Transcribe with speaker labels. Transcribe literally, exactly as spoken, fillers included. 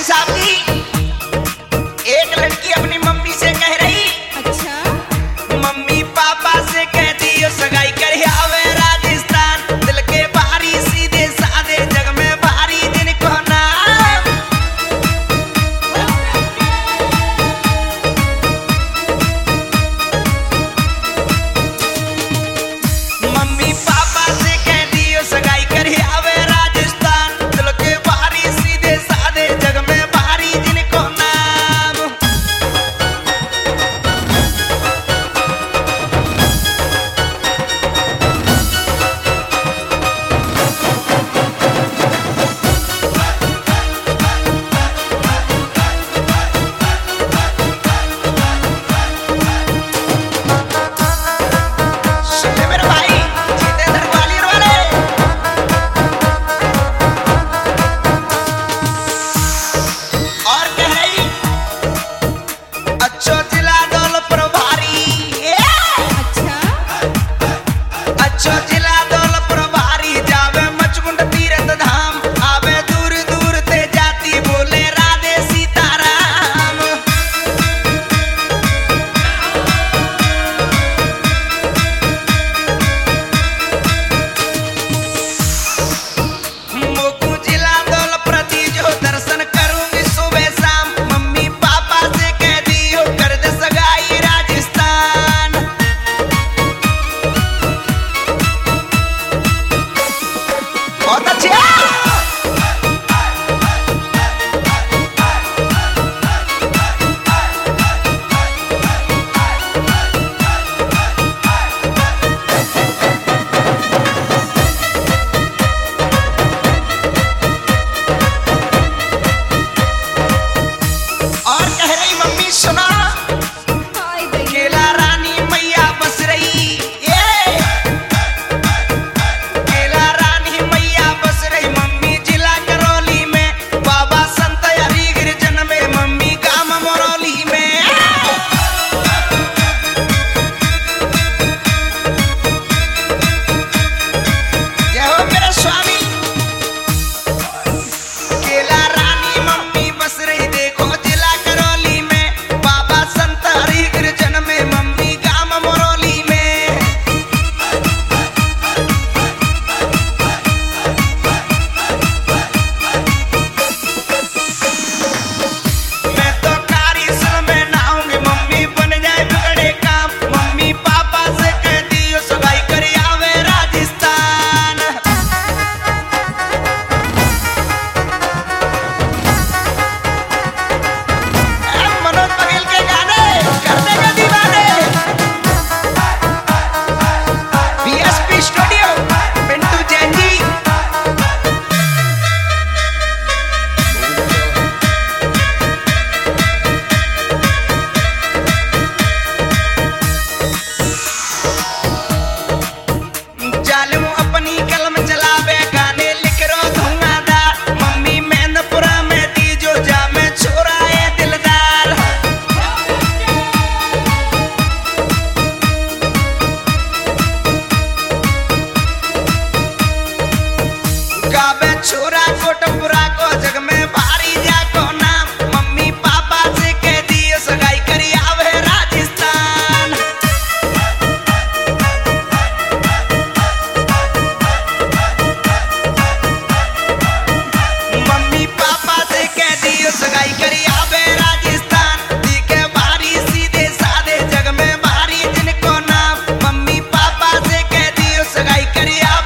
Speaker 1: सरपंच साहब जी, एक लड़की अपनी मम्मी से कह रही,
Speaker 2: अच्छा
Speaker 1: मम्मी पापा से कह दियो सगाई कर आवे राजस्थान, दिल के बाहरी सीधे साधे जग में भारी दिन को ना। मम्मी पापा से कह दियो सगाई कर आवे राजस्थान, दिल के बाहरी सीधे साधे जग में भारी दिन को नाम। सुनले मेरे भाई, जितेंद्र ग्वालियर वाले। और कह रही, अच्छो जिला दौलतपुर भारी,
Speaker 2: अच्छा
Speaker 1: अच्छो जिला दौलतपुर भारी, जावे मचकुंड तीर्थ धाम, आवे दूर दूर ते जाती बोले राधे सीताराम। मोकू जिला दौलतपुर जो दर्शन करूंगी सुबह शाम, मम्मी पापा से कह दियो कर दे सगाई राजस्थान। बहुत अच्छे। और कह रही मम्मी सुना,
Speaker 2: हाय दैया
Speaker 1: केला रानी मैया बस रही, ये केला रानी मैया बस रही, मम्मी जिला करौली में, बाबा संत हरि गिरजन में, मम्मी गाम मरौली में। जय हो मेरे स्वामी। केला रानी मम्मी बस रही, देखो जिला करौली में, बाबा संत हरि गिरजन में, मम्मी गाम मरौली में। मैं तो कारिसल में नाऊंगी, मम्मी बन जाए बिगड़े काम, मम्मी पापा से कह दियो सगाई कर आवे राजस्थान। ए, मनोज बघेल के गाने कर देगा दीवाने। BSP studio, Pintu Jain ji. जालिम अपनी कलम चलावे, गाने लिख रो धुआंधार, मम्मी मैनपुरा में दी जो जा में छोरा है दिलदार। गावे छोरा कोटपुरा को जग में भारी जाको नाम, मम्मी पापा से कह दियो सगाई करी आवे राजस्थान। मम्मी पापा से कह दियो सगाई करी आवे राजस्थान, दी के भारी सीधे साधे जग में भारी जिनको नाम, मम्मी पापा से कह दियो सगाई करी आवे